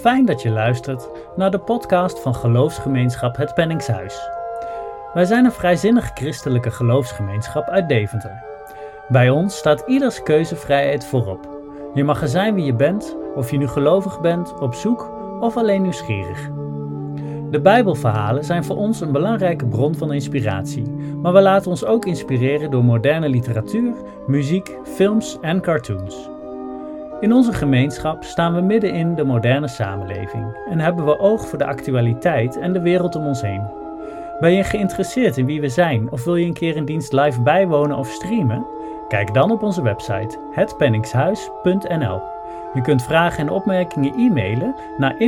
Fijn dat je luistert naar de podcast van geloofsgemeenschap Het Penningshuis. Wij zijn een vrijzinnig christelijke geloofsgemeenschap uit Deventer. Bij ons staat ieders keuzevrijheid voorop. Je mag er zijn wie je bent, of je nu gelovig bent, op zoek of alleen nieuwsgierig. De Bijbelverhalen zijn voor ons een belangrijke bron van inspiratie, maar we laten ons ook inspireren door moderne literatuur, muziek, films en cartoons. In onze gemeenschap staan we midden in de moderne samenleving en hebben we oog voor de actualiteit en de wereld om ons heen. Ben je geïnteresseerd in wie we zijn of wil je een keer een dienst live bijwonen of streamen? Kijk dan op onze website hetpenningshuis.nl. Je kunt vragen en opmerkingen e-mailen naar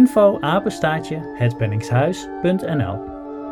info@hetpenningshuis.nl.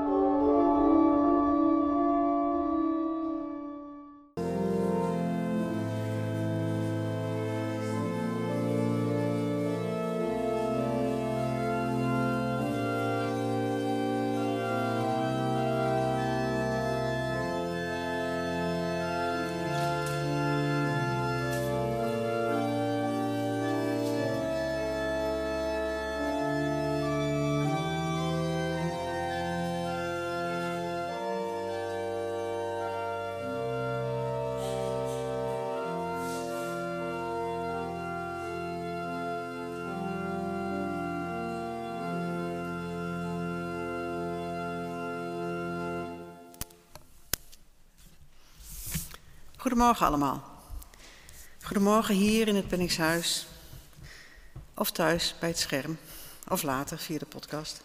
Goedemorgen allemaal. Goedemorgen hier in het Penningshuis, of thuis bij het scherm, of later via de podcast.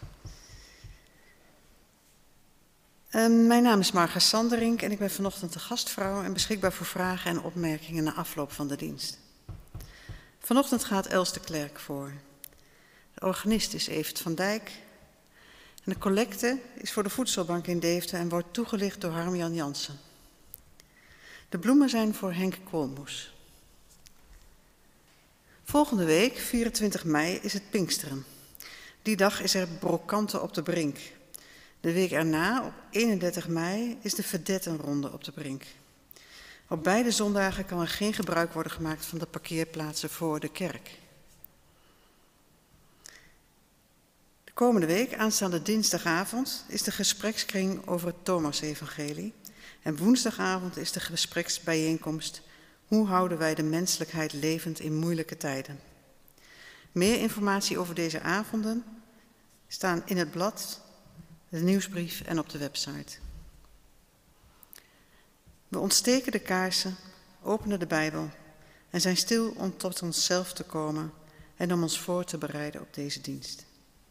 Mijn naam is Marga Sanderink en ik ben vanochtend de gastvrouw en beschikbaar voor vragen en opmerkingen na afloop van de dienst. Vanochtend gaat Els de Klerk voor. De organist is Evert van Dijk en de collecte is voor de voedselbank in Deventer en wordt toegelicht door Harm-Jan Jansen. De bloemen zijn voor Henk Koolmoes. Volgende week, 24 mei, is het Pinksteren. Die dag is er brokanten op de Brink. De week erna, op 31 mei, is de Verdettenronde op de Brink. Op beide zondagen kan er geen gebruik worden gemaakt van de parkeerplaatsen voor de kerk. De komende week, aanstaande dinsdagavond, is de gesprekskring over het Thomas-evangelie. En woensdagavond is de gespreksbijeenkomst Hoe houden wij de menselijkheid levend in moeilijke tijden? Meer informatie over deze avonden staan in het blad, de nieuwsbrief en op de website. We ontsteken de kaarsen, openen de Bijbel en zijn stil om tot onszelf te komen en om ons voor te bereiden op deze dienst.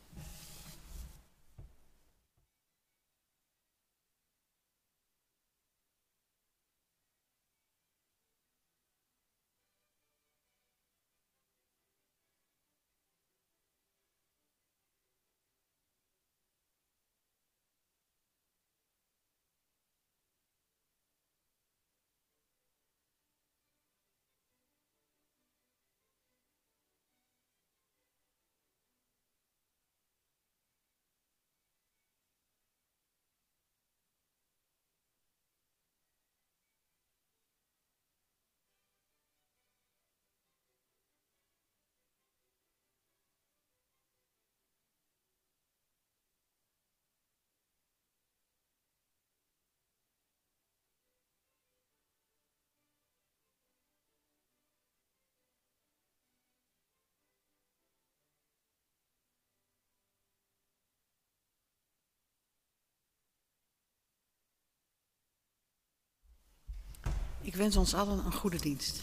Ik wens ons allen een goede dienst.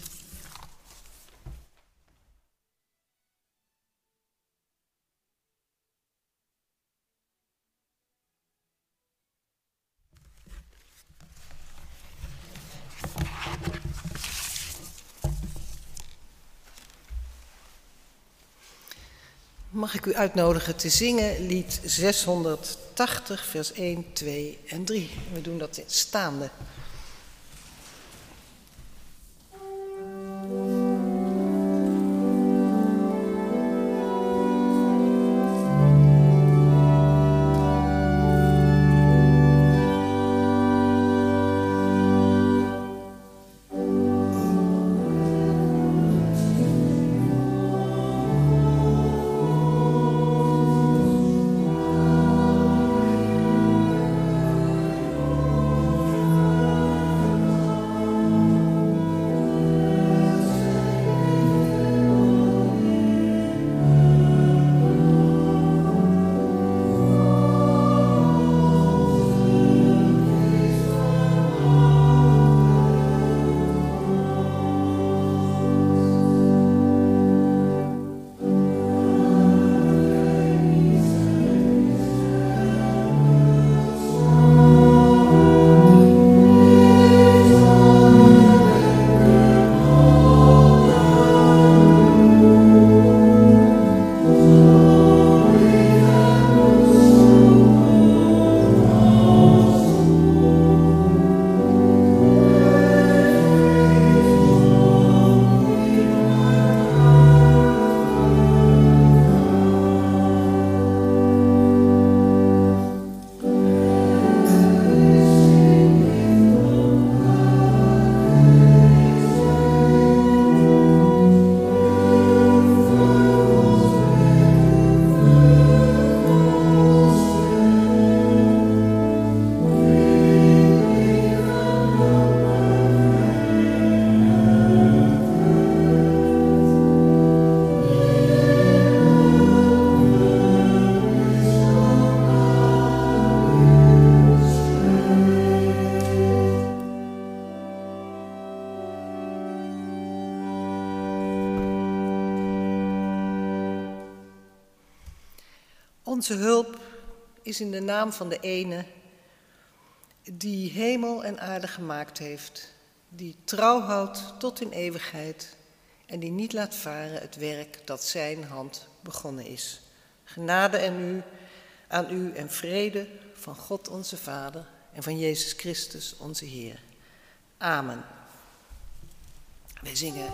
Mag ik u uitnodigen te zingen lied 680, vers 1, 2 en 3. We doen dat staande. Onze hulp is in de naam van de ene die hemel en aarde gemaakt heeft, die trouw houdt tot in eeuwigheid en die niet laat varen het werk dat zijn hand begonnen is. Genade aan u en vrede van God onze Vader en van Jezus Christus onze Heer. Amen. Wij zingen.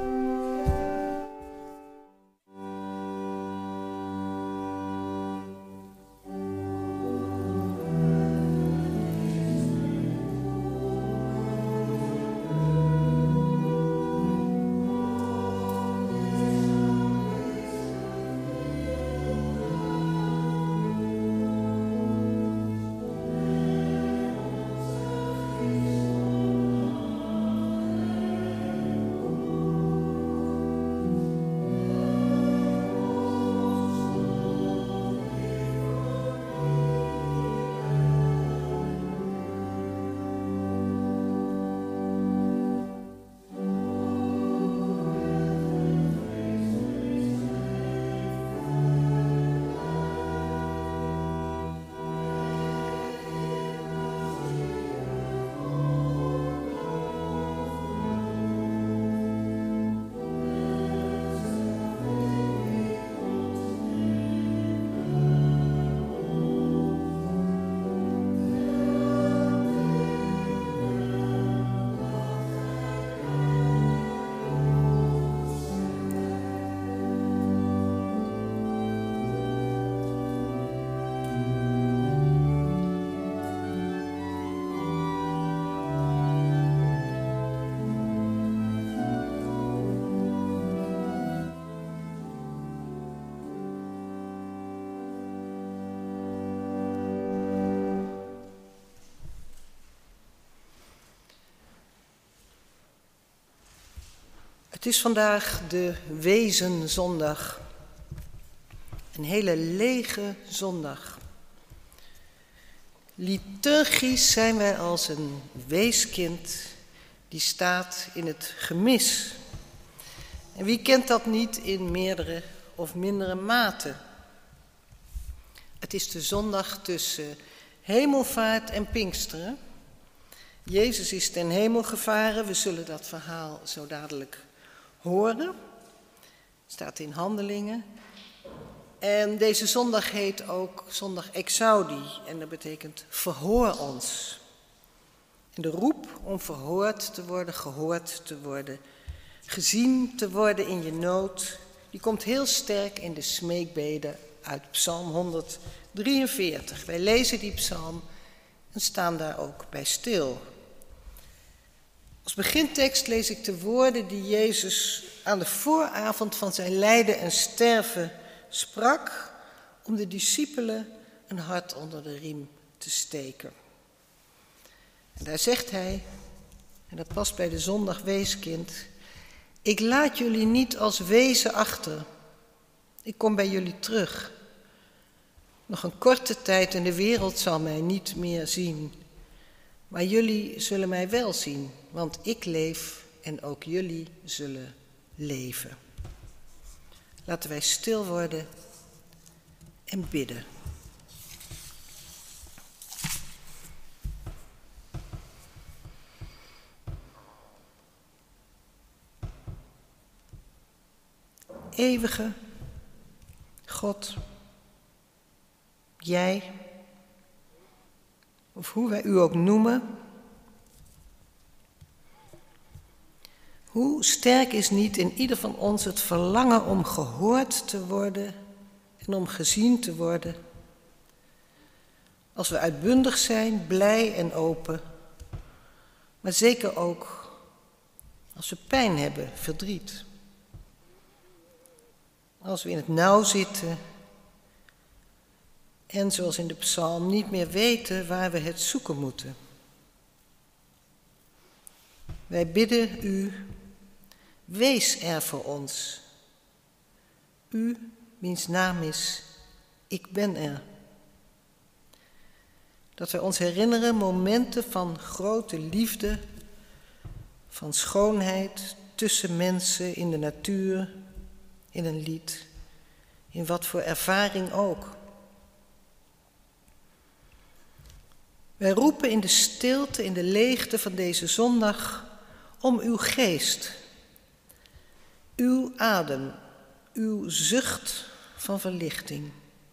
Het is vandaag de Wezenzondag, een hele lege zondag. Liturgisch zijn wij als een weeskind die staat in het gemis. En wie kent dat niet in meerdere of mindere mate? Het is de zondag tussen hemelvaart en Pinksteren. Jezus is ten hemel gevaren, we zullen dat verhaal zo dadelijk horen. Staat in Handelingen. En deze zondag heet ook zondag Exaudi en dat betekent verhoor ons. En de roep om verhoord te worden, gehoord te worden, gezien te worden in je nood, die komt heel sterk in de smeekbeden uit Psalm 143. Wij lezen die psalm en staan daar ook bij stil. Als begintekst lees ik de woorden die Jezus aan de vooravond van zijn lijden en sterven sprak om de discipelen een hart onder de riem te steken. En daar zegt hij, en dat past bij de zondag weeskind, ik laat jullie niet als wezen achter. Ik kom bij jullie terug. Nog een korte tijd en de wereld zal mij niet meer zien. Maar jullie zullen mij wel zien, want ik leef en ook jullie zullen leven. Laten wij stil worden en bidden. Eeuwige God, jij, of hoe wij u ook noemen, hoe sterk is niet in ieder van ons het verlangen om gehoord te worden en om gezien te worden. Als we uitbundig zijn, blij en open, maar zeker ook als we pijn hebben, verdriet. Als we in het nauw zitten en zoals in de psalm niet meer weten waar we het zoeken moeten. Wij bidden u, wees er voor ons. U, wiens naam is, ik ben er. Dat wij ons herinneren momenten van grote liefde, van schoonheid tussen mensen, in de natuur, in een lied, in wat voor ervaring ook. Wij roepen in de stilte, in de leegte van deze zondag om uw geest, uw adem, uw zucht van verlichting.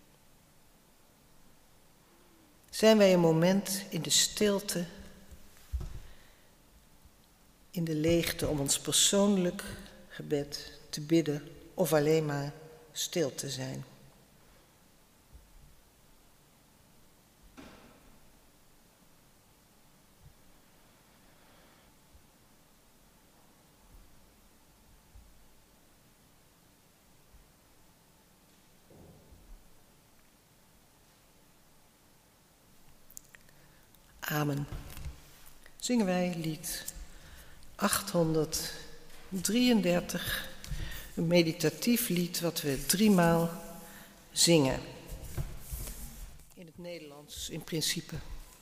Zijn wij een moment in de stilte, in de leegte om ons persoonlijk gebed te bidden of alleen maar stil te zijn? Amen. Zingen wij lied 833, een meditatief lied wat we 3 maal zingen. In het Nederlands in principe.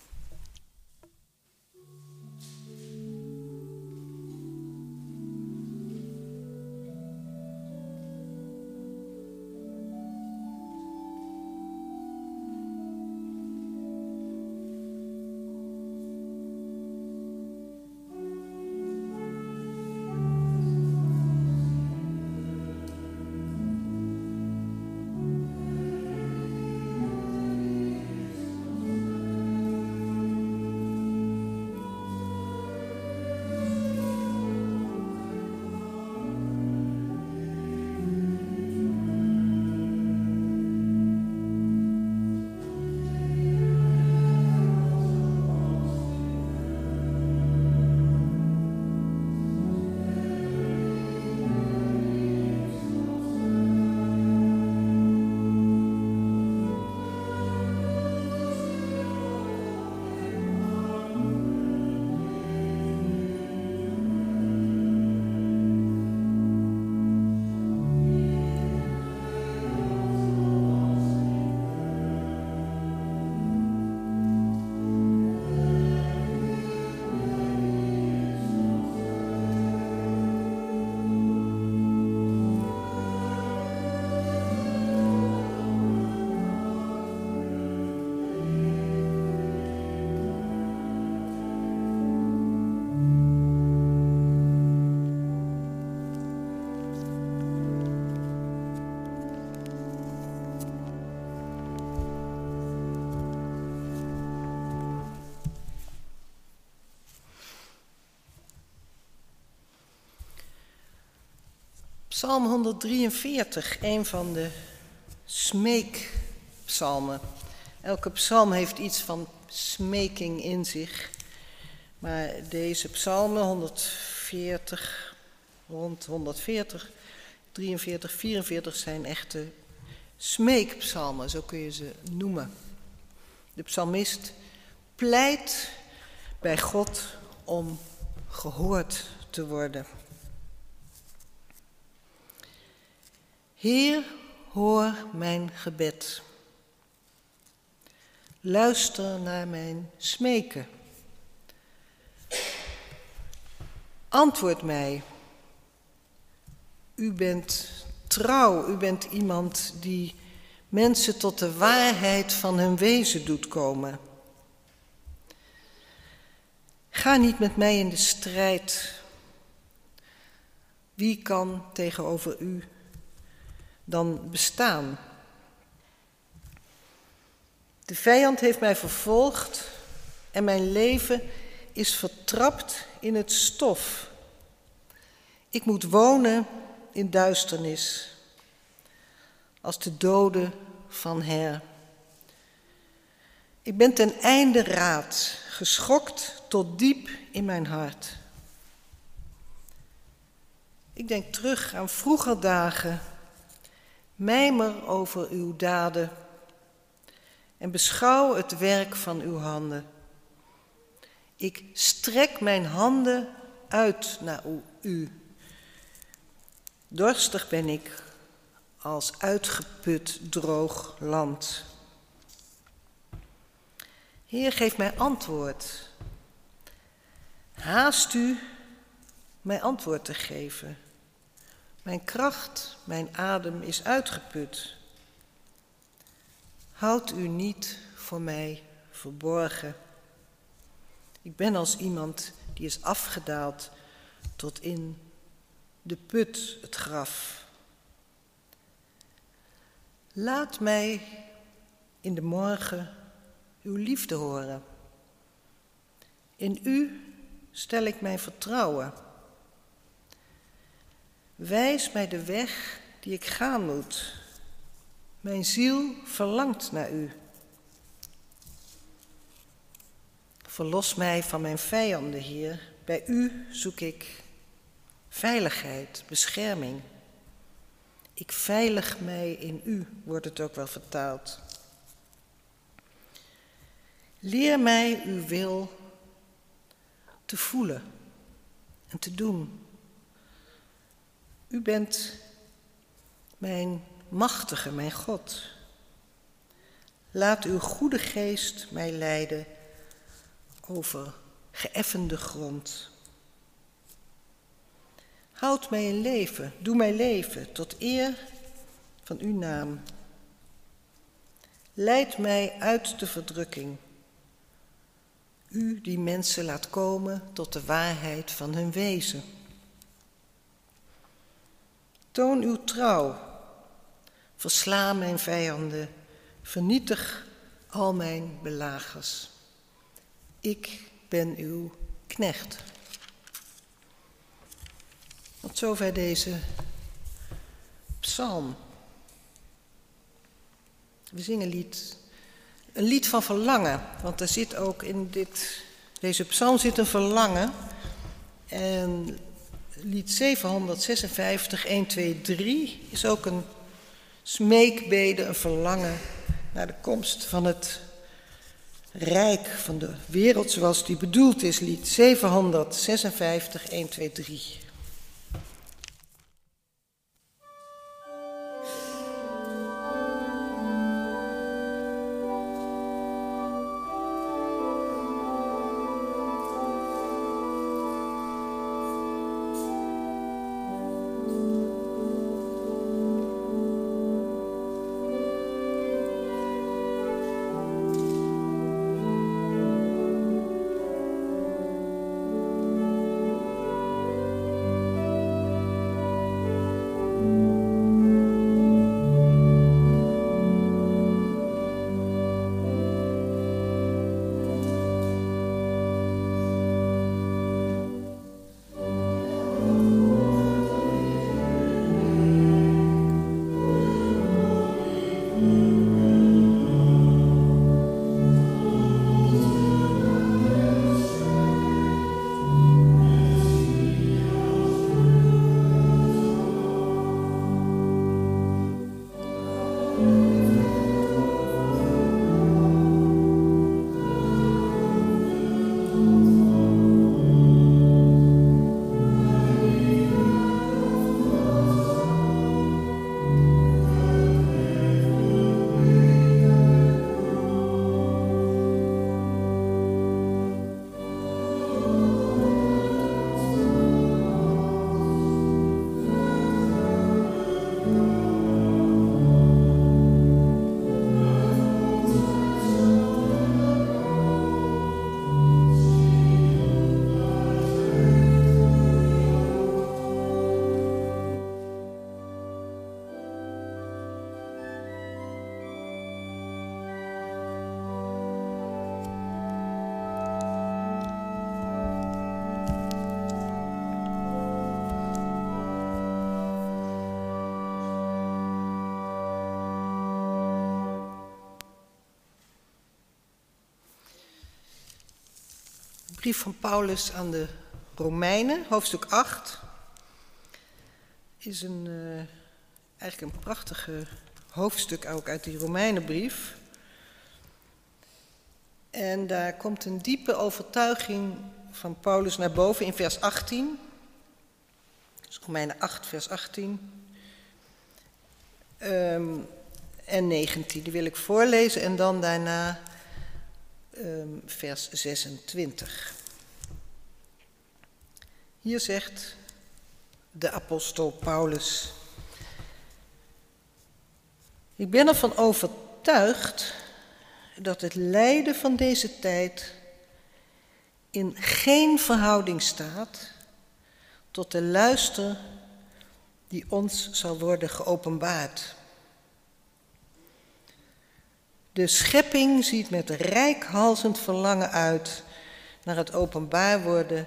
Psalm 143, een van de smeekpsalmen. Elke psalm heeft iets van smeking in zich. Maar deze psalmen, 140, rond 140, 43, 44, zijn echte smeekpsalmen, zo kun je ze noemen. De psalmist pleit bij God om gehoord te worden. Heer, hoor mijn gebed. Luister naar mijn smeken. Antwoord mij. U bent trouw, u bent iemand die mensen tot de waarheid van hun wezen doet komen. Ga niet met mij in de strijd. Wie kan tegenover u dan bestaan? De vijand heeft mij vervolgd en mijn leven is vertrapt in het stof. Ik moet wonen in duisternis, als de doden van her. Ik ben ten einde raad, geschokt tot diep in mijn hart. Ik denk terug aan vroeger dagen, mijmer over uw daden en beschouw het werk van uw handen. Ik strek mijn handen uit naar u. Dorstig ben ik als uitgeput droog land. Heer, geef mij antwoord. Haast u mij antwoord te geven. Mijn kracht, mijn adem is uitgeput. Houd u niet voor mij verborgen. Ik ben als iemand die is afgedaald tot in de put, het graf. Laat mij in de morgen uw liefde horen. In u stel ik mijn vertrouwen. Wijs mij de weg die ik gaan moet. Mijn ziel verlangt naar u. Verlos mij van mijn vijanden, Heer. Bij u zoek ik veiligheid, bescherming. Ik veilig mij in u, wordt het ook wel vertaald. Leer mij uw wil te voelen en te doen. U bent mijn machtige, mijn God. Laat uw goede geest mij leiden over geëffende grond. Houd mij in leven, doe mij leven tot eer van uw naam. Leid mij uit de verdrukking. U die mensen laat komen tot de waarheid van hun wezen. Toon uw trouw. Versla mijn vijanden. Vernietig al mijn belagers. Ik ben uw knecht. Tot zover deze psalm. We zingen een lied van verlangen, want er zit ook in deze psalm zit een verlangen. En lied 756, 1, 2, 3 is ook een smeekbede, een verlangen naar de komst van het rijk van de wereld zoals die bedoeld is. Lied 756, 1, 2, 3. Brief van Paulus aan de Romeinen, hoofdstuk 8, is eigenlijk een prachtige hoofdstuk ook uit die Romeinenbrief. En daar komt een diepe overtuiging van Paulus naar boven in vers 18. Dus Romeinen 8, vers 18 en 19. Die wil ik voorlezen en dan daarna vers 26. Hier zegt de apostel Paulus: ik ben ervan overtuigd dat het lijden van deze tijd in geen verhouding staat tot de luister die ons zal worden geopenbaard. De schepping ziet met reikhalzend verlangen uit naar het openbaar worden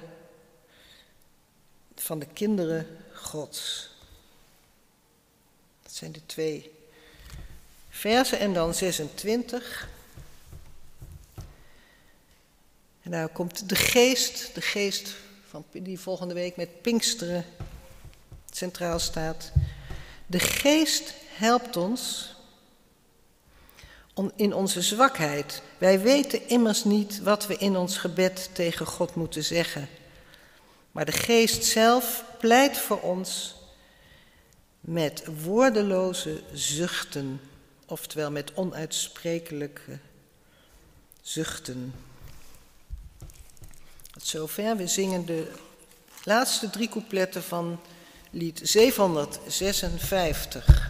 van de kinderen Gods. Dat zijn de 2 versen en dan 26. En daar komt de geest van die volgende week met Pinksteren centraal staat. De geest helpt ons in onze zwakheid. Wij weten immers niet wat we in ons gebed tegen God moeten zeggen. Maar de geest zelf pleit voor ons met woordeloze zuchten, oftewel met onuitsprekelijke zuchten. Tot zover. We zingen de laatste 3 coupletten van lied 756.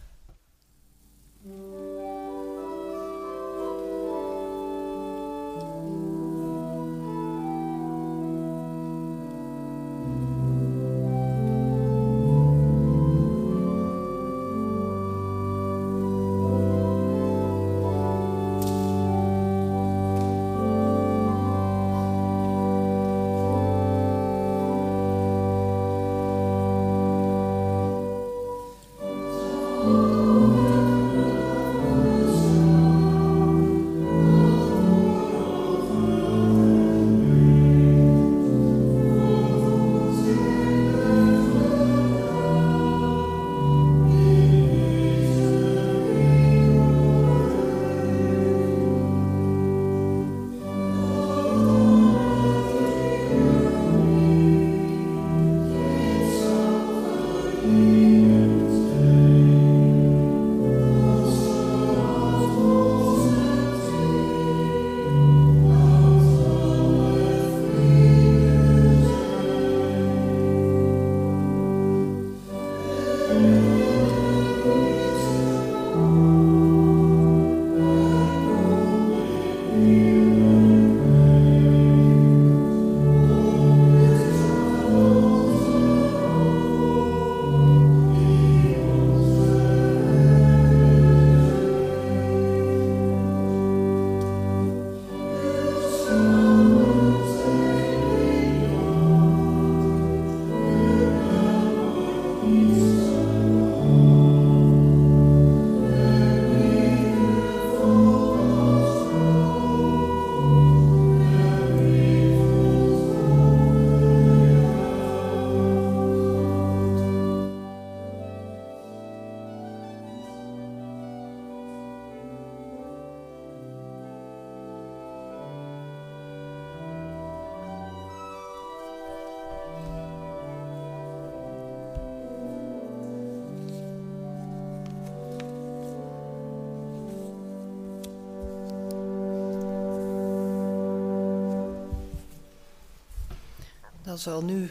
Dan zal nu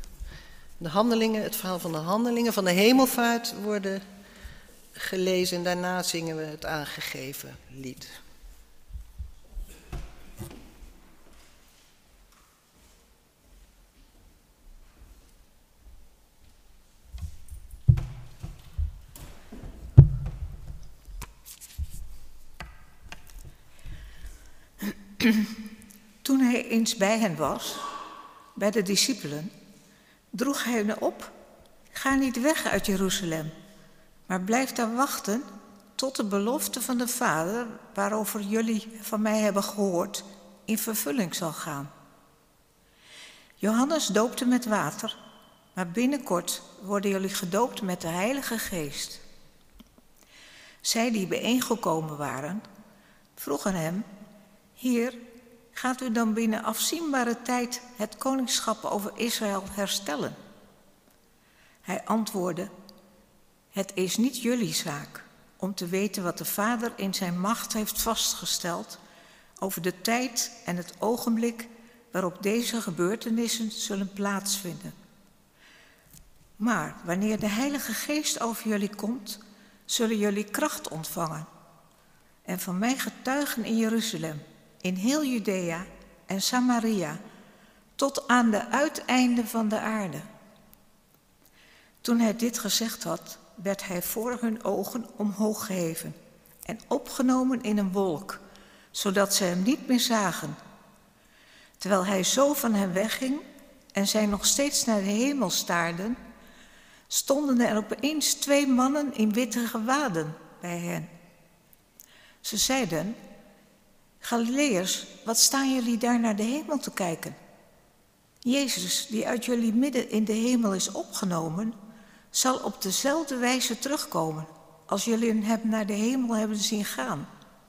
het verhaal van de handelingen van de hemelvaart worden gelezen en daarna zingen we het aangegeven lied. Toen hij eens bij hen was, bij de discipelen, droeg hij hen op: ga niet weg uit Jeruzalem, maar blijf daar wachten tot de belofte van de Vader, waarover jullie van mij hebben gehoord, in vervulling zal gaan. Johannes doopte met water, maar binnenkort worden jullie gedoopt met de Heilige Geest. Zij die bijeengekomen waren, vroegen hem: Heer, gaat u dan binnen afzienbare tijd het koningschap over Israël herstellen? Hij antwoordde: het is niet jullie zaak om te weten wat de Vader in zijn macht heeft vastgesteld over de tijd en het ogenblik waarop deze gebeurtenissen zullen plaatsvinden. Maar wanneer de Heilige Geest over jullie komt, zullen jullie kracht ontvangen en van mij getuigen in Jeruzalem, in heel Judea en Samaria tot aan de uiteinden van de aarde. Toen hij dit gezegd had, werd hij voor hun ogen omhoog geheven en opgenomen in een wolk, zodat ze hem niet meer zagen. Terwijl hij zo van hen wegging en zij nog steeds naar de hemel staarden, stonden er opeens 2 mannen in witte gewaden bij hen. Ze zeiden: Galileërs, wat staan jullie daar naar de hemel te kijken? Jezus, die uit jullie midden in de hemel is opgenomen, zal op dezelfde wijze terugkomen als jullie hem naar de hemel hebben zien gaan.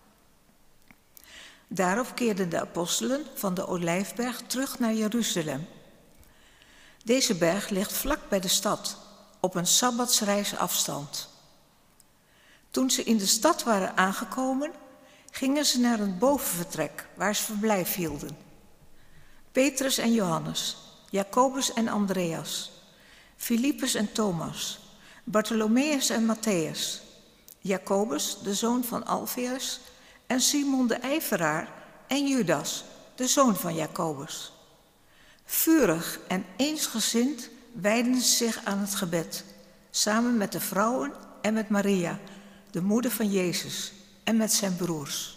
Daarop keerden de apostelen van de Olijfberg terug naar Jeruzalem. Deze berg ligt vlak bij de stad, op een sabbatsreis afstand. Toen ze in de stad waren aangekomen, gingen ze naar een bovenvertrek waar ze verblijf hielden. Petrus en Johannes, Jacobus en Andreas, Filippus en Thomas, Bartholomeus en Matthäus, Jacobus, de zoon van Alfeus, en Simon de ijveraar en Judas, de zoon van Jacobus. Vurig en eensgezind wijden ze zich aan het gebed, samen met de vrouwen en met Maria, de moeder van Jezus, en met zijn broers.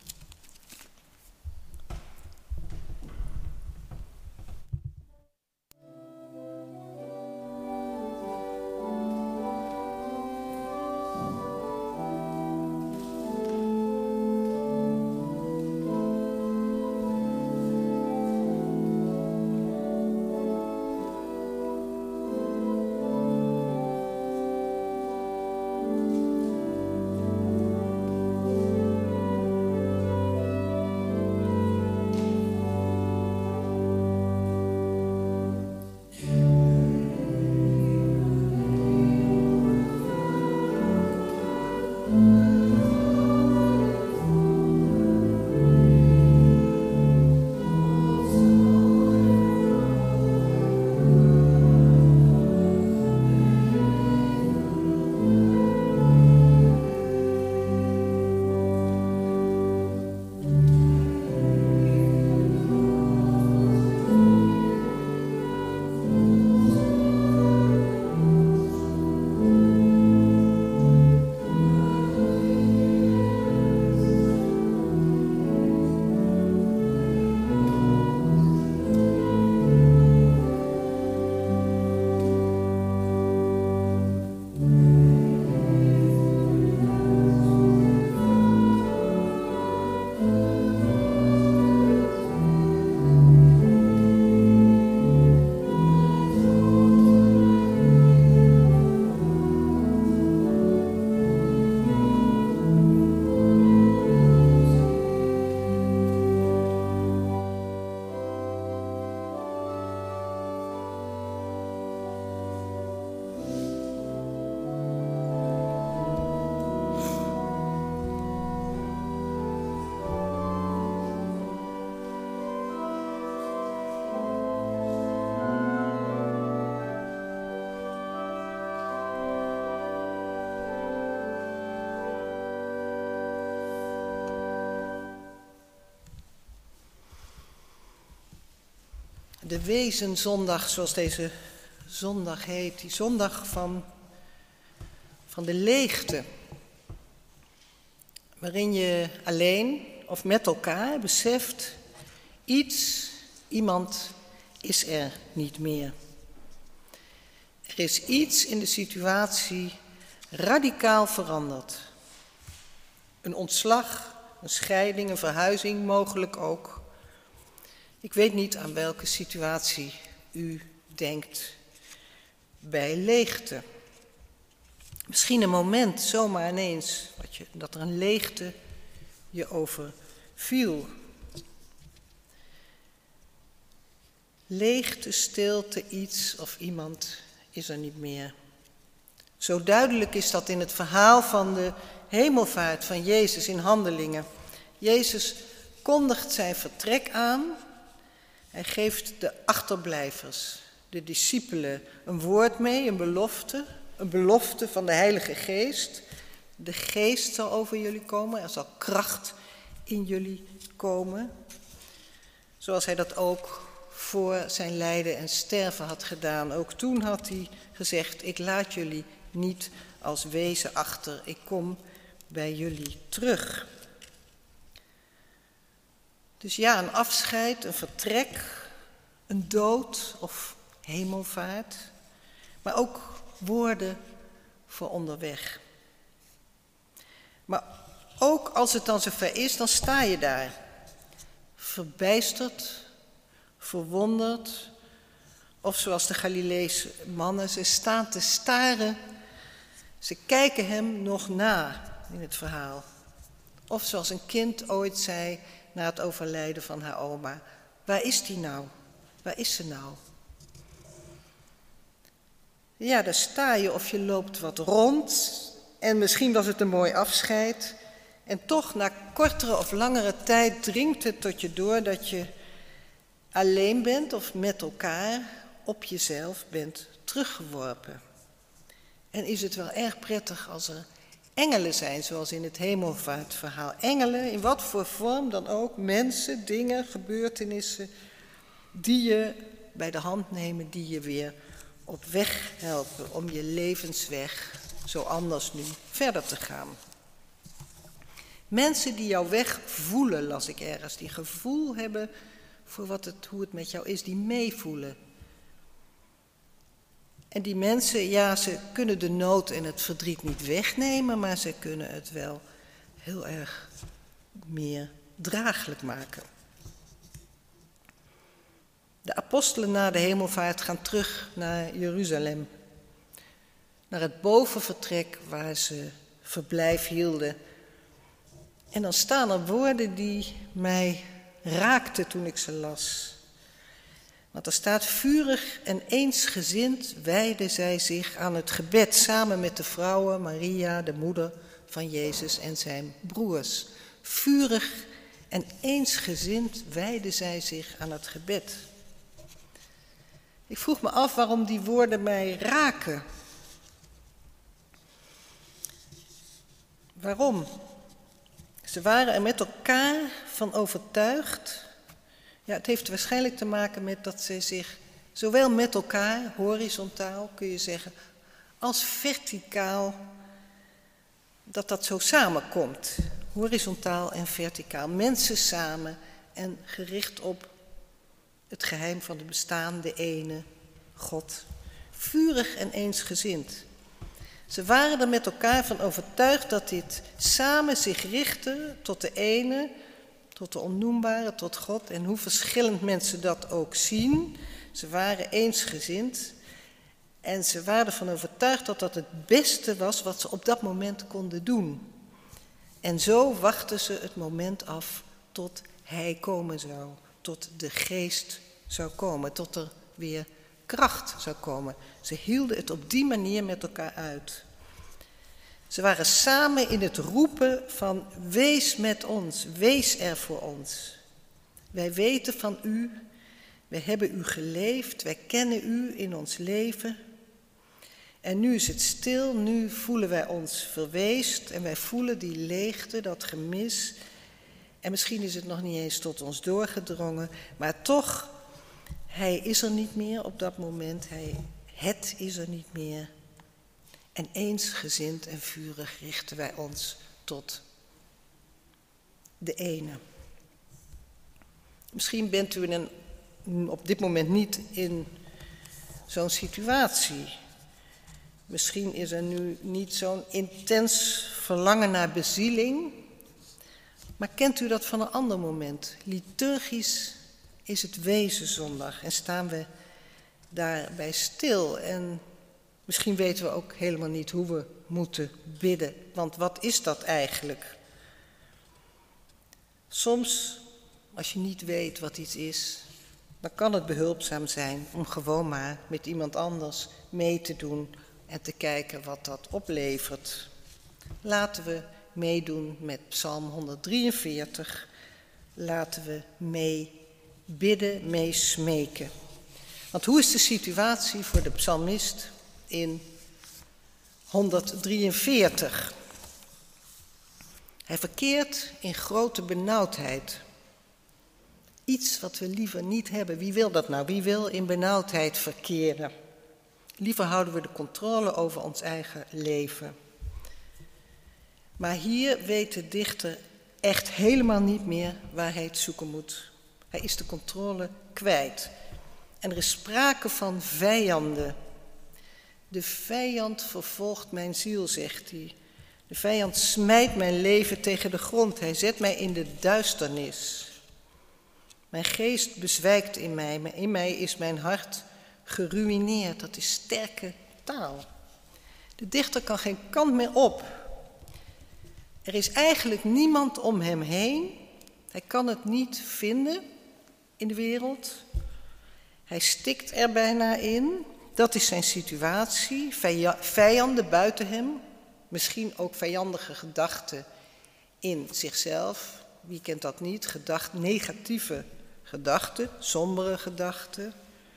De Wezenzondag, zoals deze zondag heet, die zondag van de leegte. Waarin je alleen of met elkaar beseft, iemand is er niet meer. Er is iets in de situatie radicaal veranderd. Een ontslag, een scheiding, een verhuizing mogelijk ook. Ik weet niet aan welke situatie u denkt bij leegte. Misschien een moment, zomaar ineens, dat er een leegte je overviel. Leegte, stilte, iets of iemand is er niet meer. Zo duidelijk is dat in het verhaal van de hemelvaart van Jezus in Handelingen. Jezus kondigt zijn vertrek aan. Hij geeft de achterblijvers, de discipelen, een woord mee, een belofte van de Heilige Geest. De Geest zal over jullie komen, er zal kracht in jullie komen. Zoals hij dat ook voor zijn lijden en sterven had gedaan. Ook toen had hij gezegd, ik laat jullie niet als wezen achter, ik kom bij jullie terug. Dus ja, een afscheid, een vertrek, een dood of hemelvaart, maar ook woorden voor onderweg. Maar ook als het dan zover is, dan sta je daar, verbijsterd, verwonderd, of zoals de Galileese mannen, ze staan te staren, ze kijken hem nog na in het verhaal. Of zoals een kind ooit zei na het overlijden van haar oma, waar is die nou? Waar is ze nou? Ja, daar sta je of je loopt wat rond en misschien was het een mooi afscheid. En toch, na kortere of langere tijd dringt het tot je door dat je alleen bent of met elkaar op jezelf bent teruggeworpen. En is het wel erg prettig als er engelen zijn, zoals in het hemelvaartverhaal. Engelen, in wat voor vorm dan ook, mensen, dingen, gebeurtenissen, die je bij de hand nemen, die je weer op weg helpen om je levensweg, zo anders nu, verder te gaan. Mensen die jouw weg voelen, las ik ergens, die gevoel hebben voor hoe het met jou is, die meevoelen. En die mensen, ja, ze kunnen de nood en het verdriet niet wegnemen, maar ze kunnen het wel heel erg meer draaglijk maken. De apostelen na de hemelvaart gaan terug naar Jeruzalem, naar het bovenvertrek waar ze verblijf hielden. En dan staan er woorden die mij raakten toen ik ze las. Want er staat, vurig en eensgezind wijden zij zich aan het gebed, samen met de vrouwen, Maria, de moeder van Jezus en zijn broers. Vurig en eensgezind wijden zij zich aan het gebed. Ik vroeg me af waarom die woorden mij raken. Waarom? Ze waren er met elkaar van overtuigd. Ja, het heeft waarschijnlijk te maken met dat ze zich zowel met elkaar, horizontaal kun je zeggen, als verticaal, dat zo samenkomt. Horizontaal en verticaal. Mensen samen en gericht op het geheim van het bestaan, de ene, God. Vurig en eensgezind. Ze waren er met elkaar van overtuigd dat dit samen zich richtte tot de ene, tot de onnoembare, tot God. En hoe verschillend mensen dat ook zien. Ze waren eensgezind en ze waren ervan overtuigd dat dat het beste was wat ze op dat moment konden doen. En zo wachten ze het moment af tot hij komen zou, tot de geest zou komen, tot er weer kracht zou komen. Ze hielden het op die manier met elkaar uit. Ze waren samen in het roepen van wees met ons, wees er voor ons. Wij weten van u, wij hebben u geleefd, wij kennen u in ons leven. En nu is het stil, nu voelen wij ons verweest en wij voelen die leegte, dat gemis. En misschien is het nog niet eens tot ons doorgedrongen, maar toch, hij is er niet meer op dat moment, het is er niet meer. En eensgezind en vurig richten wij ons tot de ene. Misschien bent u op dit moment niet in zo'n situatie. Misschien is er nu niet zo'n intens verlangen naar bezieling. Maar kent u dat van een ander moment? Liturgisch is het Wezenzondag en staan we daarbij stil. En misschien weten we ook helemaal niet hoe we moeten bidden. Want wat is dat eigenlijk? Soms, als je niet weet wat iets is, dan kan het behulpzaam zijn om gewoon maar met iemand anders mee te doen en te kijken wat dat oplevert. Laten we meedoen met Psalm 143. Laten we mee bidden, mee smeken. Want hoe is de situatie voor de psalmist in 143? Hij verkeert in grote benauwdheid. Iets wat we liever niet hebben. Wie wil dat nou? Wie wil in benauwdheid verkeren? Liever houden we de controle over ons eigen leven. Maar hier weet de dichter echt helemaal niet meer waar hij het zoeken moet. Hij is de controle kwijt. En er is sprake van vijanden. De vijand vervolgt mijn ziel, zegt hij. De vijand smijt mijn leven tegen de grond. Hij zet mij in de duisternis. Mijn geest bezwijkt in mij. Maar in mij is mijn hart geruïneerd. Dat is sterke taal. De dichter kan geen kant meer op. Er is eigenlijk niemand om hem heen. Hij kan het niet vinden in de wereld. Hij stikt er bijna in. Dat is zijn situatie. Vijanden buiten hem. Misschien ook vijandige gedachten in zichzelf. Wie kent dat niet? Negatieve gedachten, sombere gedachten.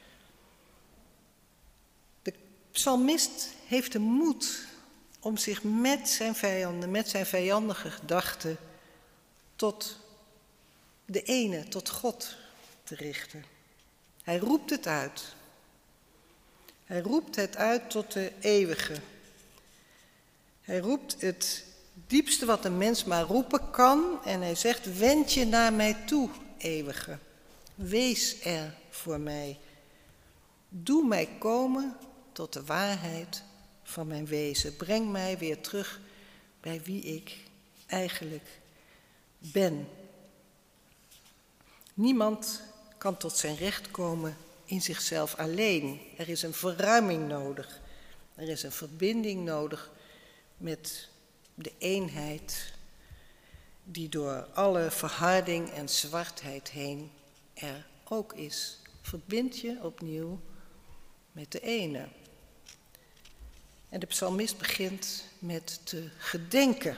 De psalmist heeft de moed om zich met zijn vijanden, met zijn vijandige gedachten tot de ene, tot God te richten. Hij roept het uit. Hij roept het uit tot de eeuwige. Hij roept het diepste wat een mens maar roepen kan en hij zegt, wend je naar mij toe, eeuwige. Wees er voor mij. Doe mij komen tot de waarheid van mijn wezen. Breng mij weer terug bij wie ik eigenlijk ben. Niemand kan tot zijn recht komen in zichzelf alleen. Er is een verruiming nodig. Er is een verbinding nodig met de eenheid die door alle verharding en zwartheid heen er ook is. Verbind je opnieuw met de ene. En de psalmist begint met te gedenken.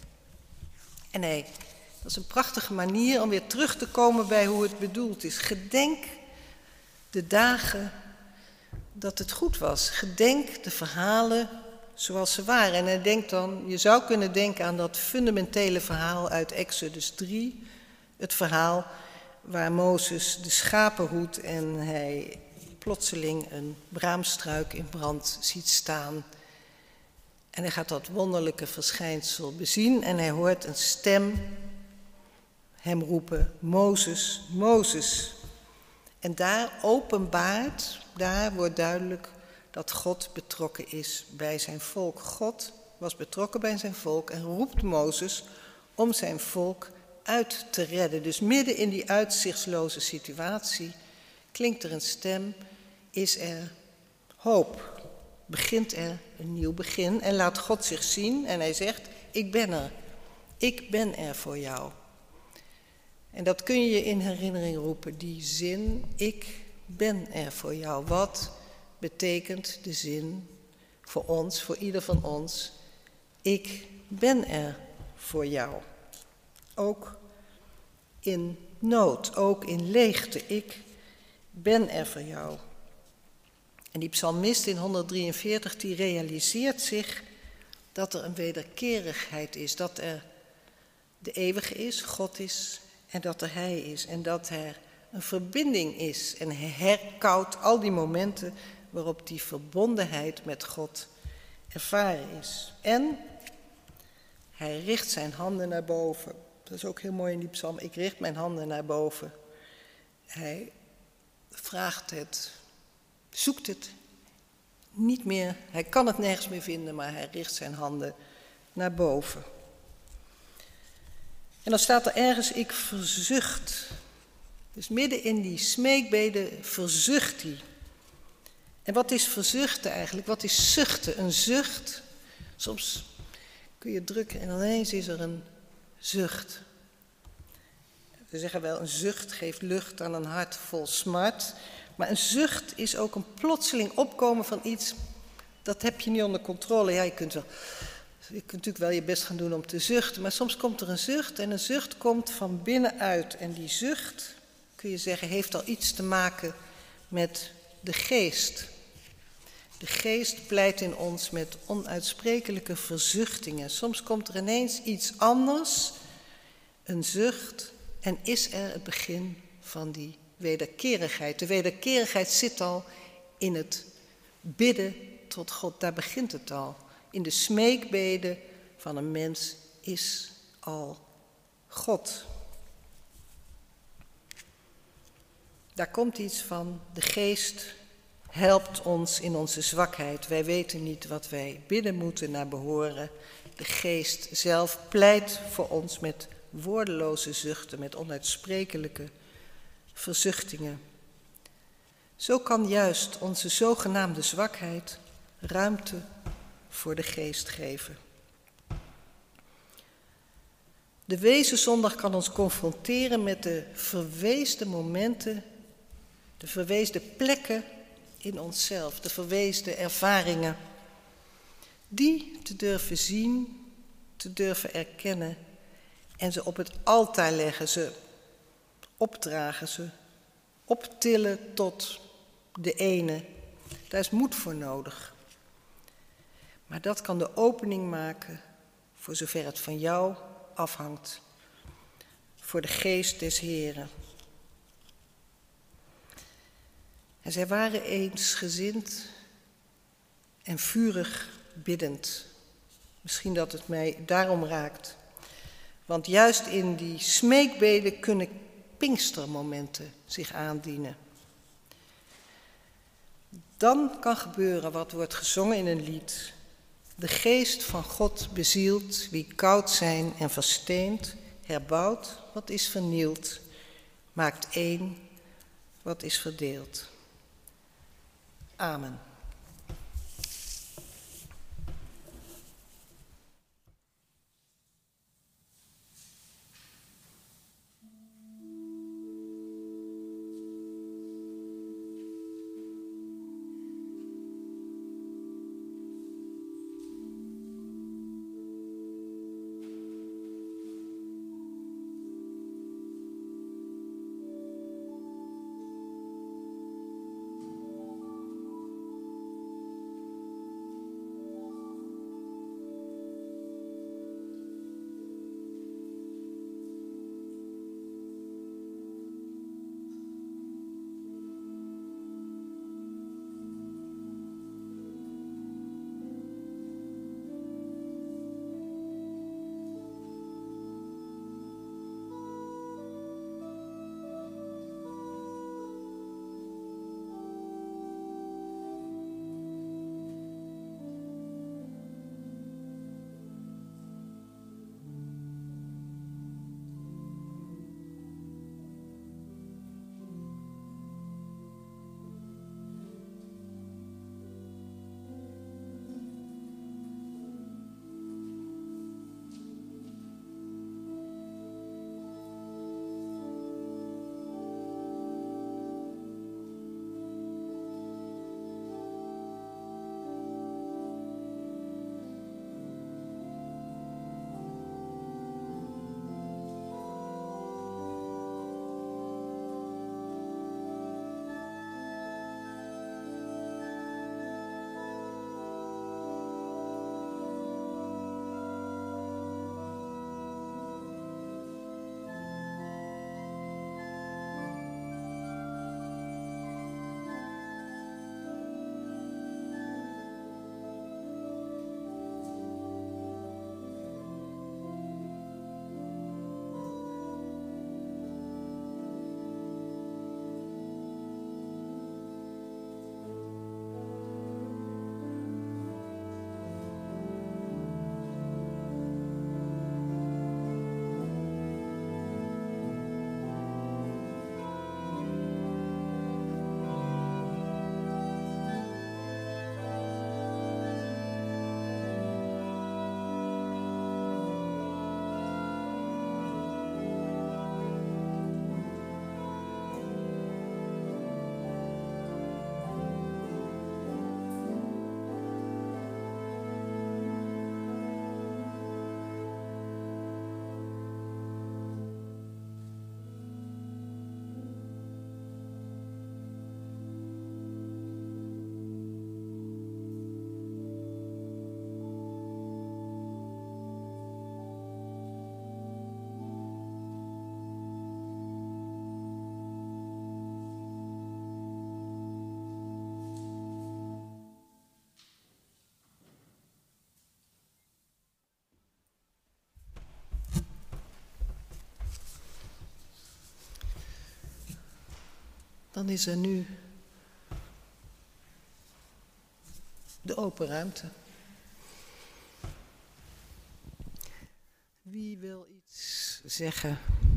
En dat is een prachtige manier om weer terug te komen bij hoe het bedoeld is. Gedenk de dagen dat het goed was. Gedenk de verhalen zoals ze waren. En hij denkt dan, je zou kunnen denken aan dat fundamentele verhaal uit Exodus 3. Het verhaal waar Mozes de schapen hoedt en hij plotseling een braamstruik in brand ziet staan. En hij gaat dat wonderlijke verschijnsel bezien en hij hoort een stem hem roepen, Mozes, Mozes. En daar wordt duidelijk dat God betrokken is bij zijn volk. God was betrokken bij zijn volk en roept Mozes om zijn volk uit te redden. Dus midden in die uitzichtsloze situatie klinkt er een stem, is er hoop. Begint er een nieuw begin en laat God zich zien en hij zegt, ik ben er. Ik ben er voor jou. En dat kun je je in herinnering roepen, die zin, ik ben er voor jou. Wat betekent de zin voor ons, voor ieder van ons? Ik ben er voor jou. Ook in nood, ook in leegte. Ik ben er voor jou. En die psalmist in 143, die realiseert zich dat er een wederkerigheid is. Dat er de eeuwige is, God is, en dat er hij is. En dat er een verbinding is. En hij herkoudt al die momenten waarop die verbondenheid met God ervaren is. En hij richt zijn handen naar boven. Dat is ook heel mooi in die psalm. Ik richt mijn handen naar boven. Hij vraagt het, zoekt het niet meer. Hij kan het nergens meer vinden, maar hij richt zijn handen naar boven. En dan staat er ergens, ik verzucht. Dus midden in die smeekbeden verzucht hij. En wat is verzuchten eigenlijk? Wat is zuchten? Een zucht. Soms kun je drukken en ineens is er een zucht. We zeggen wel, een zucht geeft lucht aan een hart vol smart. Maar een zucht is ook een plotseling opkomen van iets, dat heb je niet onder controle. Ja, je kunt natuurlijk wel je best gaan doen om te zuchten, maar soms komt er een zucht en een zucht komt van binnenuit. En die zucht, kun je zeggen, heeft al iets te maken met de geest. De geest pleit in ons met onuitsprekelijke verzuchtingen. Soms komt er ineens iets anders, een zucht, en is er het begin van die wederkerigheid. De wederkerigheid zit al in het bidden tot God, daar begint het al. In de smeekbeden van een mens is al God. Daar komt iets van, de geest helpt ons in onze zwakheid. Wij weten niet wat wij bidden moeten naar behoren. De geest zelf pleit voor ons met woordeloze zuchten, met onuitsprekelijke verzuchtingen. Zo kan juist onze zogenaamde zwakheid ruimte voor de geest geven. De Wezenzondag kan ons confronteren met de verweesde momenten, de verweesde plekken in onszelf, de verweesde ervaringen. Die te durven zien, te durven erkennen en ze op het altaar leggen, ze opdragen, ze optillen tot de ene. Daar is moed voor nodig. Maar dat kan de opening maken, voor zover het van jou afhangt, voor de geest des Heren. En zij waren eensgezind en vurig biddend. Misschien dat het mij daarom raakt. Want juist in die smeekbeden kunnen Pinkstermomenten zich aandienen. Dan kan gebeuren wat wordt gezongen in een lied. De geest van God bezielt wie koud zijn en versteend, herbouwt wat is vernield, maakt één wat is verdeeld. Amen. Dan is er nu de open ruimte. Wie wil iets zeggen?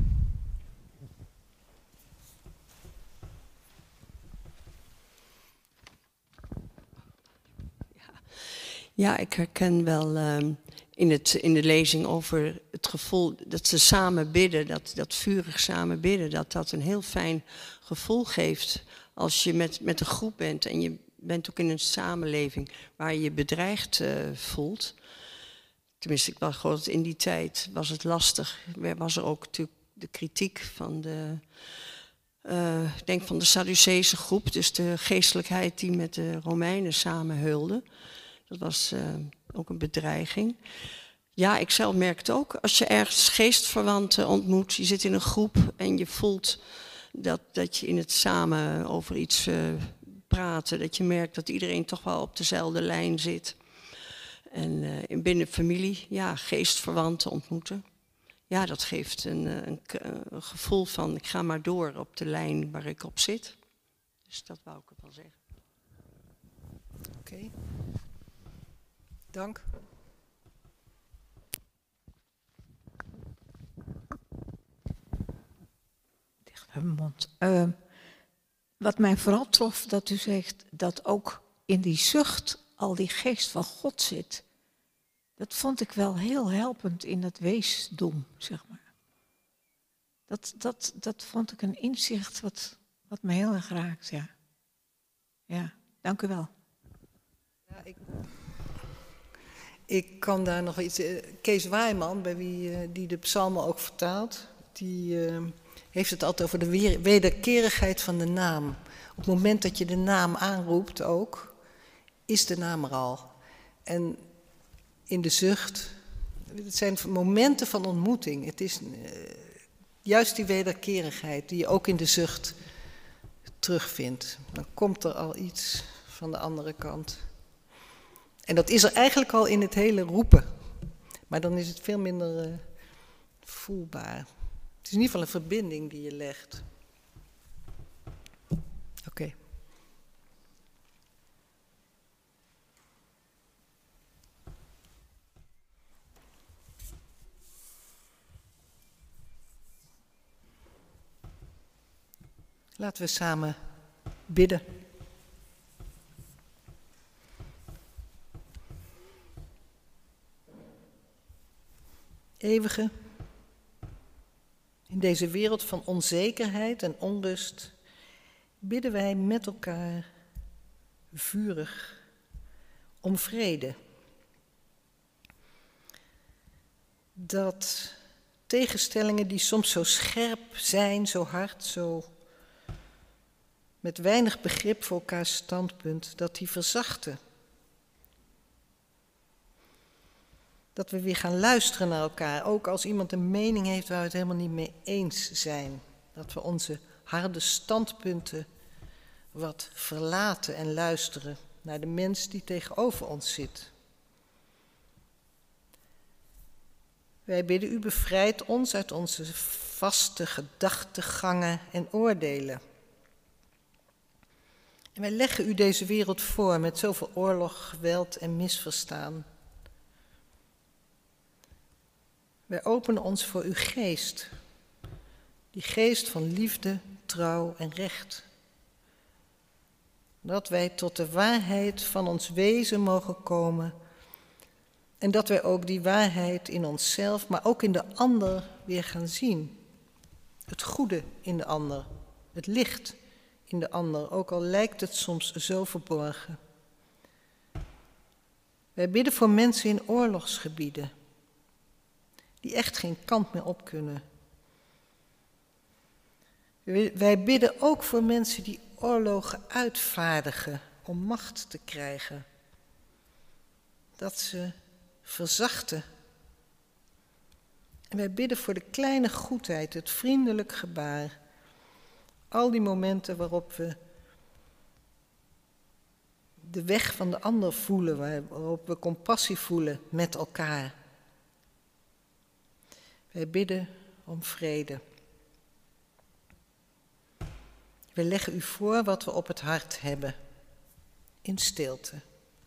Ja, ik herken wel in de lezing over het gevoel dat ze samen bidden, dat vurig samen bidden, dat een heel fijn gevoel geeft als je met een groep bent en je bent ook in een samenleving waar je je bedreigd voelt. Tenminste, ik was gewoon in die tijd was het lastig. Was er ook natuurlijk de kritiek van ik denk van de Sadduceese groep, dus de geestelijkheid die met de Romeinen samenheulde. Dat was ook een bedreiging. Ja, ik zelf merk het ook. Als je ergens geestverwanten ontmoet, je zit in een groep en je voelt dat je in het samen over iets praten, dat je merkt dat iedereen toch wel op dezelfde lijn zit. En binnen familie, ja, geestverwanten ontmoeten. Ja, dat geeft een gevoel van ik ga maar door op de lijn waar ik op zit. Dus dat wou ik wel zeggen. Oké. Dank. Dicht bij mijn mond. Wat mij vooral trof, dat u zegt dat ook in die zucht al die geest van God zit. Dat vond ik wel heel helpend in het weesdom, zeg maar. Dat vond ik een inzicht wat me heel erg raakt, ja. Ja, dank u wel. Ja, ik kan daar nog iets... Kees Waaiman, bij wie die de psalmen ook vertaalt, die heeft het altijd over de wederkerigheid van de naam. Op het moment dat je de naam aanroept ook, is de naam er al. En in de zucht, het zijn momenten van ontmoeting. Het is juist die wederkerigheid die je ook in de zucht terugvindt. Dan komt er al iets van de andere kant. En dat is er eigenlijk al in het hele roepen. Maar dan is het veel minder voelbaar. Het is in ieder geval een verbinding die je legt. Oké. Laten we samen bidden. Eeuwige, in deze wereld van onzekerheid en onrust bidden wij met elkaar vurig om vrede. Dat tegenstellingen die soms zo scherp zijn, zo hard, zo met weinig begrip voor elkaars standpunt, dat die verzachten. Dat we weer gaan luisteren naar elkaar, ook als iemand een mening heeft waar we het helemaal niet mee eens zijn. Dat we onze harde standpunten wat verlaten en luisteren naar de mens die tegenover ons zit. Wij bidden u, bevrijd ons uit onze vaste gedachtegangen en oordelen. En wij leggen u deze wereld voor met zoveel oorlog, geweld en misverstaan. Wij openen ons voor uw geest, die geest van liefde, trouw en recht. Dat wij tot de waarheid van ons wezen mogen komen en dat wij ook die waarheid in onszelf, maar ook in de ander weer gaan zien. Het goede in de ander, het licht in de ander, ook al lijkt het soms zo verborgen. Wij bidden voor mensen in oorlogsgebieden, die echt geen kant meer op kunnen. Wij bidden ook voor mensen die oorlogen uitvaardigen om macht te krijgen. Dat ze verzachten. En wij bidden voor de kleine goedheid, het vriendelijk gebaar. Al die momenten waarop we de weg van de ander voelen, waarop we compassie voelen met elkaar. Wij bidden om vrede. We leggen u voor wat we op het hart hebben, in stilte.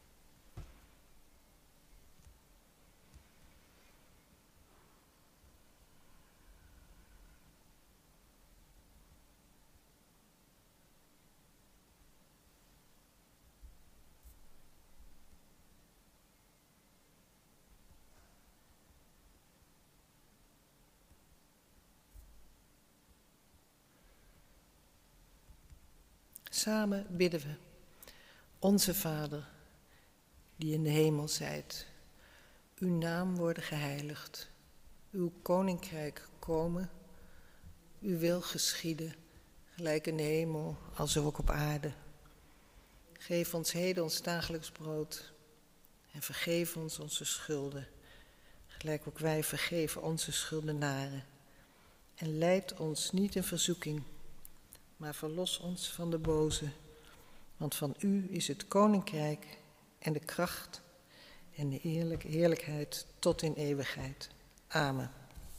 Samen bidden we. Onze Vader, die in de hemel zijt, uw naam worden geheiligd, uw koninkrijk komen, uw wil geschieden, gelijk in de hemel als ook op aarde. Geef ons heden ons dagelijks brood en vergeef ons onze schulden, gelijk ook wij vergeven onze schuldenaren. En leid ons niet in verzoeking, maar verlos ons van de boze. Want van u is het koninkrijk en de kracht en de heerlijkheid tot in eeuwigheid. Amen.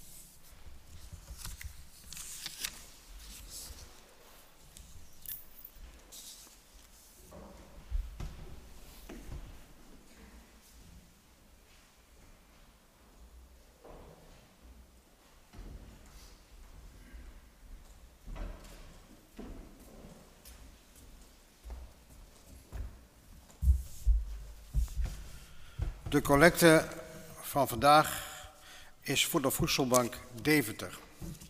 De collecte van vandaag is voor de Voedselbank Deventer.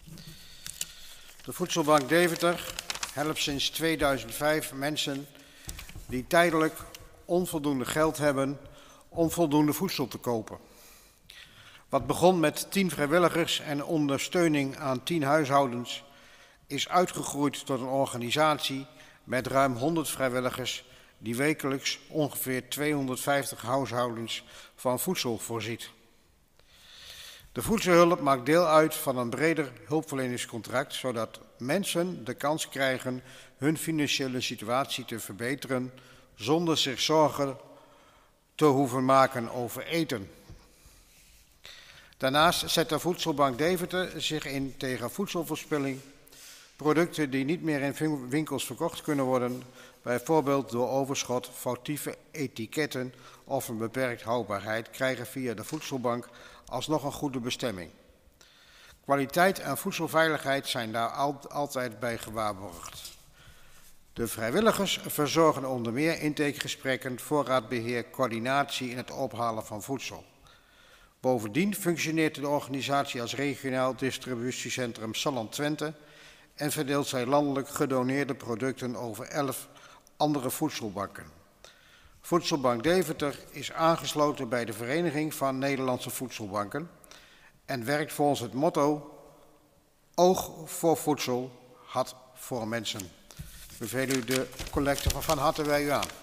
De Voedselbank Deventer helpt sinds 2005 mensen die tijdelijk onvoldoende geld hebben om voldoende voedsel te kopen. Wat begon met 10 vrijwilligers en ondersteuning aan 10 huishoudens is uitgegroeid tot een organisatie met ruim 100 vrijwilligers die wekelijks ongeveer 250 huishoudens van voedsel voorziet. De voedselhulp maakt deel uit van een breder hulpverleningscontract, zodat mensen de kans krijgen hun financiële situatie te verbeteren zonder zich zorgen te hoeven maken over eten. Daarnaast zet de Voedselbank Deventer zich in tegen voedselverspilling, producten die niet meer in winkels verkocht kunnen worden, bijvoorbeeld door overschot, foutieve etiketten of een beperkt houdbaarheid, krijgen via de voedselbank alsnog een goede bestemming. Kwaliteit en voedselveiligheid zijn daar altijd bij gewaarborgd. De vrijwilligers verzorgen onder meer intakegesprekken, voorraadbeheer, coördinatie in het ophalen van voedsel. Bovendien functioneert de organisatie als regionaal distributiecentrum Salland Twente en verdeelt zij landelijk gedoneerde producten over 11 andere voedselbanken. Voedselbank Deventer is aangesloten bij de Vereniging van Nederlandse Voedselbanken en werkt volgens het motto Oog voor voedsel, hart voor mensen. Ik beveel u de collecte van harte bij u aan.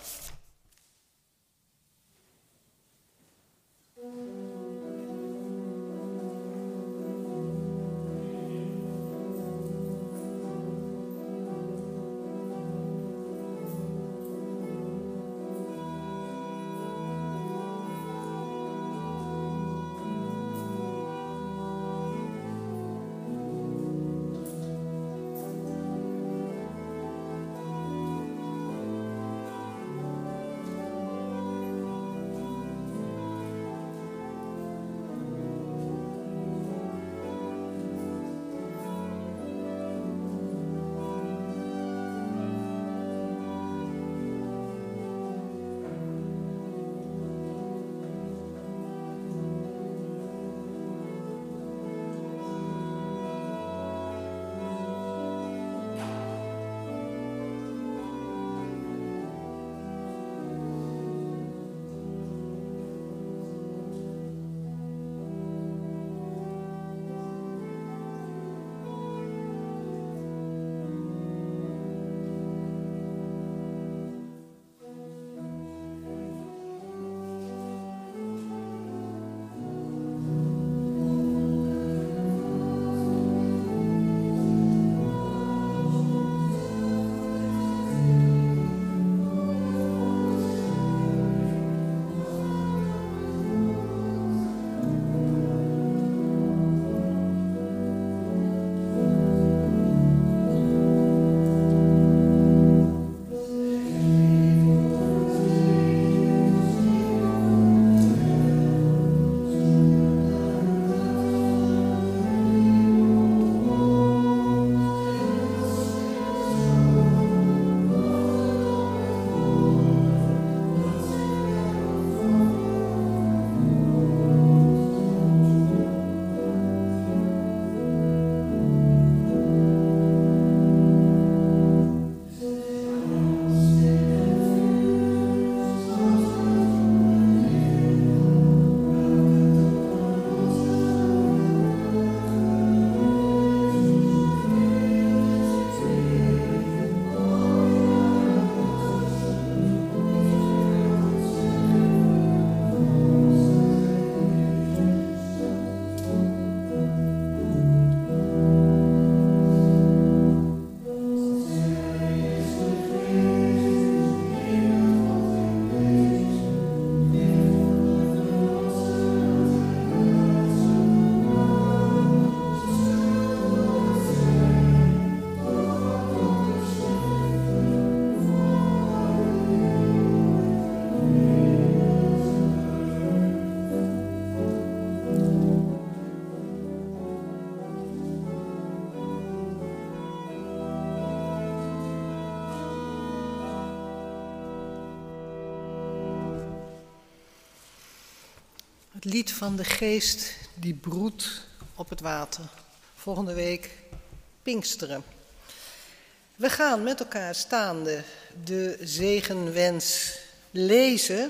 Het lied van de geest die broedt op het water. Volgende week Pinksteren. We gaan met elkaar staande de zegenwens lezen.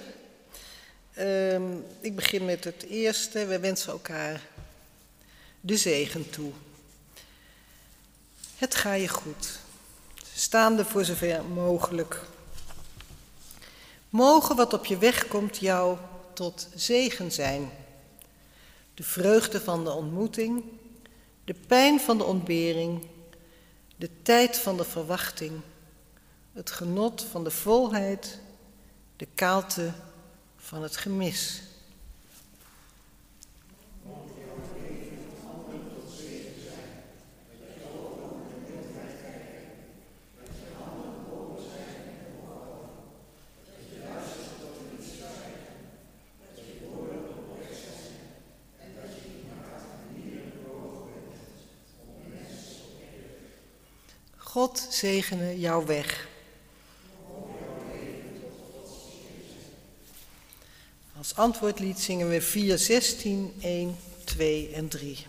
Ik begin met het eerste. We wensen elkaar de zegen toe. Het ga je goed. Staande voor zover mogelijk. Mogen wat op je weg komt jou tot zegen zijn. De vreugde van de ontmoeting, de pijn van de ontbering, de tijd van de verwachting, het genot van de volheid, de kaalte van het gemis. God zegene jouw weg. Als antwoordlied zingen we 4, 16, 1, 2 en 3.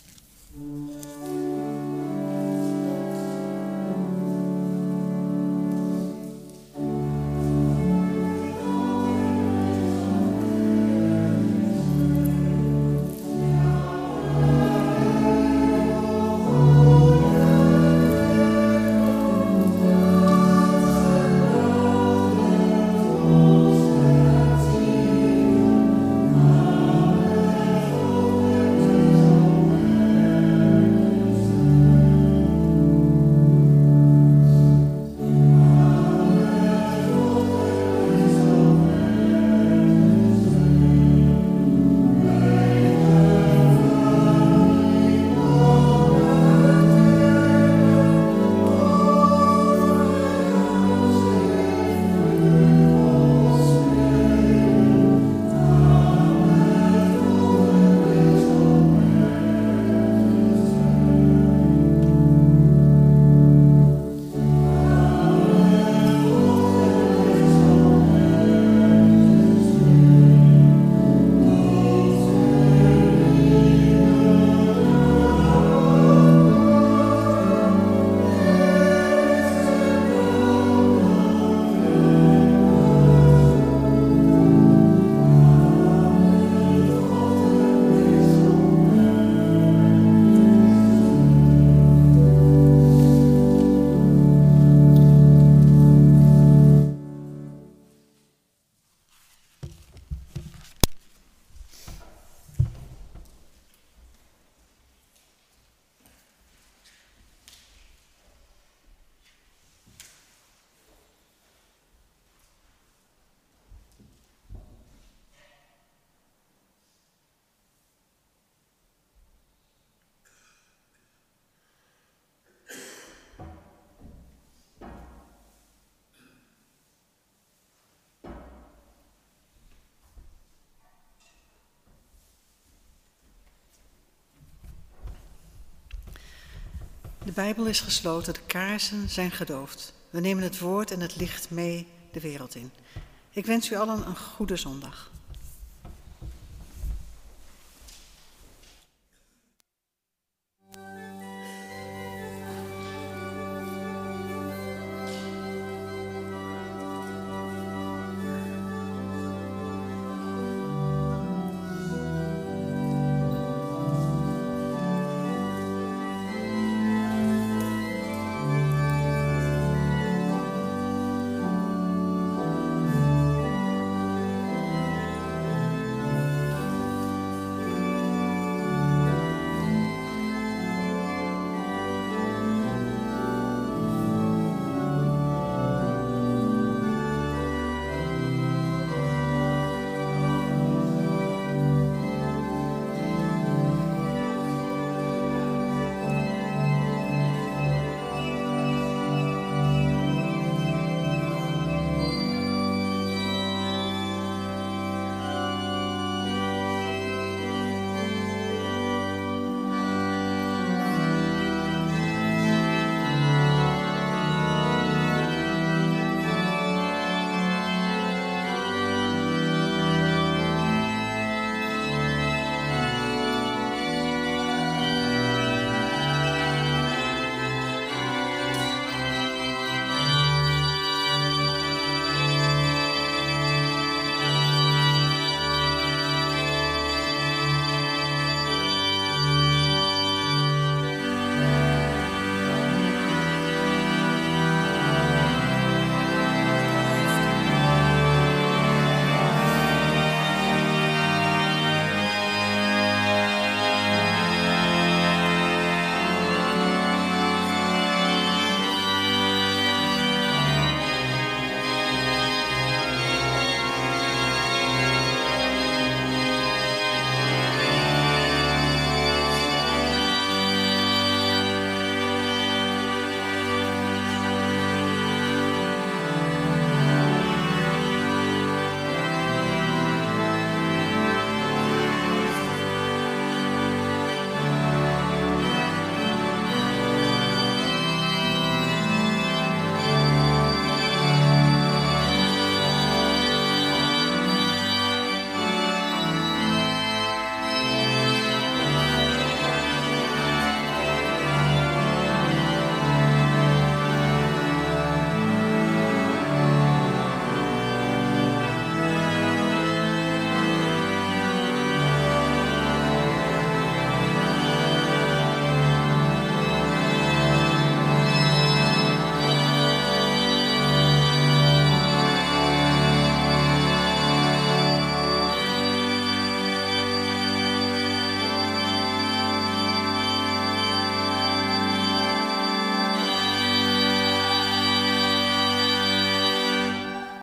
De Bijbel is gesloten, de kaarsen zijn gedoofd. We nemen het woord en het licht mee de wereld in. Ik wens u allen een goede zondag.